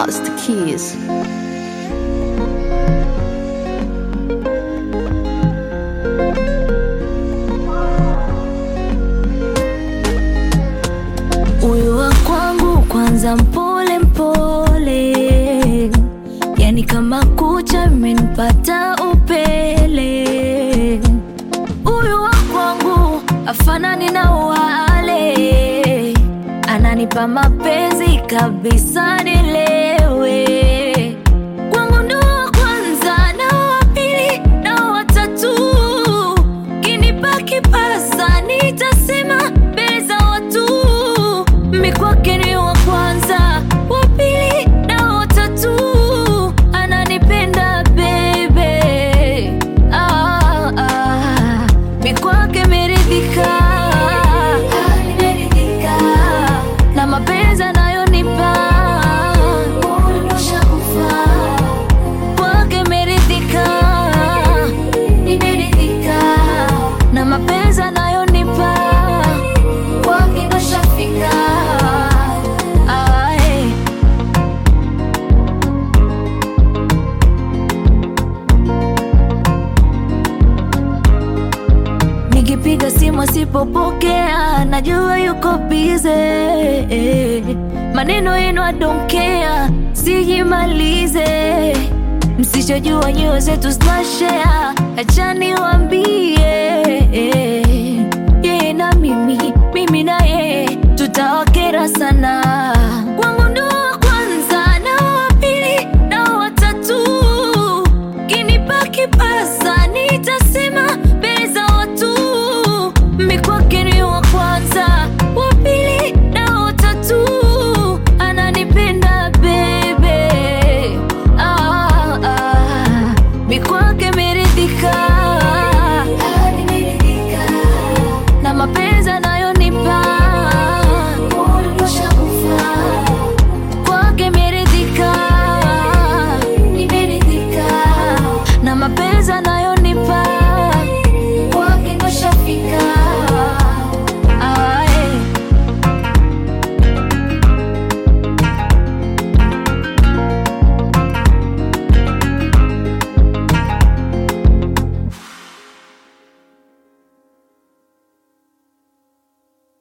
Master Keys. Uyu wa kwangu kwanza mpole mpole, yani kama kucha imenipata upele. Uyu wa kwangu afanani na wale, ananipa mapenzi kabisa nilewe. Kwangu ndo wa kwanza na wa pili na wa tatu, kinipa kipasa nitasema mbele za watu. Mikwake ni wa kwanza, wa pili na wa tatu, ananipenda baby. Mikwake meridhika, na mapenzi anayonipa kwake meridhika, nimeridhika, na mapenzi anayonipa kwake ndo shafika. Nikipiga simu asipopokea, najua yuko busy. Maneno yenu I don't care, sijimalize. Msichojua nyoyo zetu tunashare, acha niwaambie.